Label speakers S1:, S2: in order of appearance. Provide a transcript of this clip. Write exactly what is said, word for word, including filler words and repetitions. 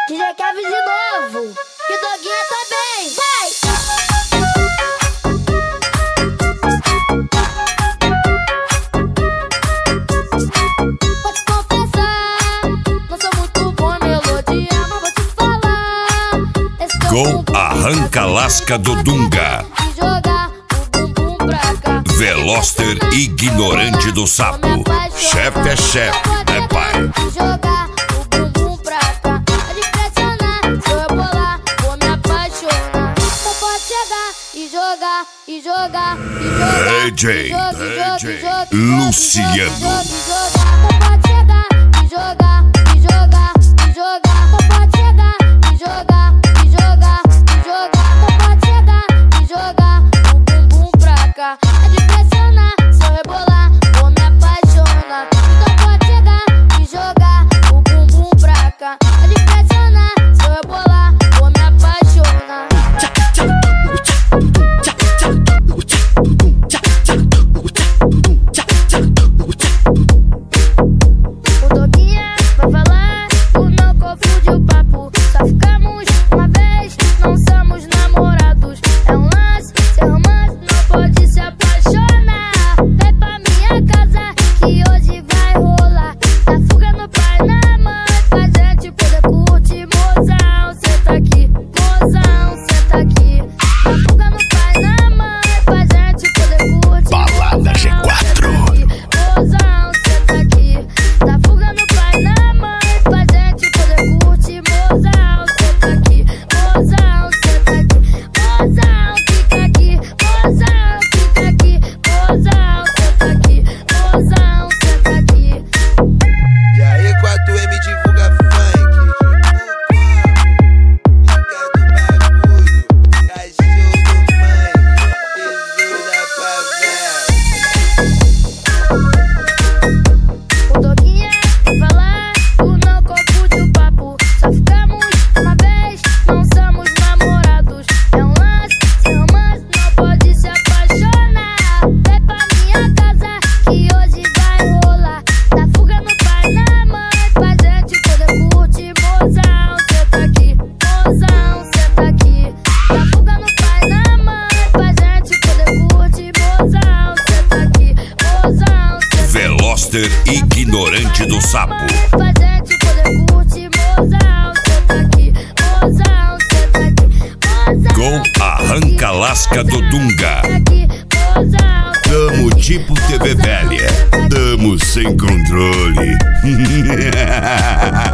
S1: D J Kevin de novo, que o Doguinha também, vai! Vou te confessar, não sou muito bom em melodia, mas vou te falar.
S2: Com Arranca Lasca do Dunga, Veloster ignorante do sapo. Chefe é chefe, é pai.
S1: Jogar o bumbum pra cá, pode pressionar, se eu rebolar, vou me apaixonar. Então pode chegar e jogar, e jogar, e jogar.
S2: D J,
S1: D J
S2: Luciano.
S1: Então pode chegar e jogar, e jogar, e jogar. Então pode chegar e jogar, e jogar, e jogar. Então pode chegar e jogar o bumbum pra cá, pode pressionar, se eu rebolar, vou me apaixonar. Então pode chegar e jogar o bumbum pra cá, pode pressionar, se eu rebolar, vou me apaixonar. O Doguinha vai falar, tu não confunde o papo. Só ficamos uma vez, não somos namorados. É um lance, ser romance, não pode se apaixonar. Vem pra minha casa que hoje vai rolar. Tá fuga no pai, na mãe, pra gente poder curtir. Mozão, senta aqui, mozão, senta aqui. Tá fuga no pai, na mãe, pra gente poder curtir.
S2: Balada G quatro.
S1: Mozão, senta aqui. Tá fuga no pai, na mãe, pra gente poder curtir. Mozão, senta aqui, mozão, senta aqui. Mozão, fica aqui, mozão, fica aqui. Mozão, senta aqui, mozão, senta aqui.
S3: E aí, quatro M divulga funk. Fica do bagulho, cachorro do mãe, tesouro da favela.
S1: O Doguinha vai falar, tu não confunde o papo. Só ficamos uma vez, não somos namorados. É um lance, ser romance, não pode se apaixonar. Vem pra minha casa que hoje vai rolar. Tá fuga no pai, na mãe, pra gente poder curtir. Mozão, senta aqui, mozão, senta aqui. Tá fuga no pai, na mãe, pra gente poder curtir. Mozão, senta aqui, mozão, senta aqui.
S2: Veloster ignorante do sapo.
S1: Pra gente poder curtir. Mozão, senta aqui, mozão, senta aqui.
S2: Com Arranca Lasca do Dunga.
S1: Mozão,
S2: Tamo tipo T V velha, tamo sem controle.